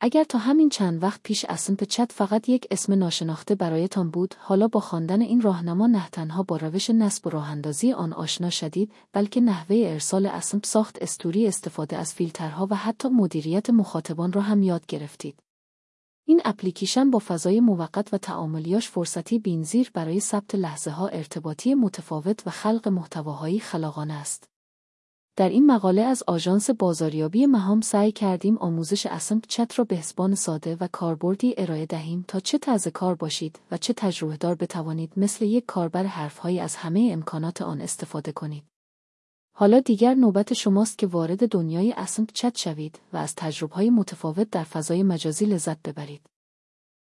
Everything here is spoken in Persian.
اگر تا همین چند وقت پیش اسمپ چت فقط یک اسم ناشناخته برایتان بود، حالا با خواندن این راهنما نه تنها با روش نصب و راه‌اندازی آن آشنا شدید، بلکه نحوه ارسال اسمپ، ساخت استوری، استفاده از فیلترها و حتی مدیریت مخاطبان را هم یاد گرفتید. این اپلیکیشن با فضای موقت و تعاملیاش فرصتی بی‌نظیر برای ثبت لحظه‌ها ارتباطی متفاوت و خلق محتواهای خلاقانه است. در این مقاله از آژانس بازاریابی مهام سعی کردیم آموزش اسمپ چت را به زبان ساده و کاربردی ارائه دهیم تا چه تازه کار باشید و چه تجربه‌دار بتوانید مثل یک کاربر حرفهایی از همه امکانات آن استفاده کنید. حالا دیگر نوبت شماست که وارد دنیای اسمپ چت شوید و از تجربه‌های متفاوت در فضای مجازی لذت ببرید.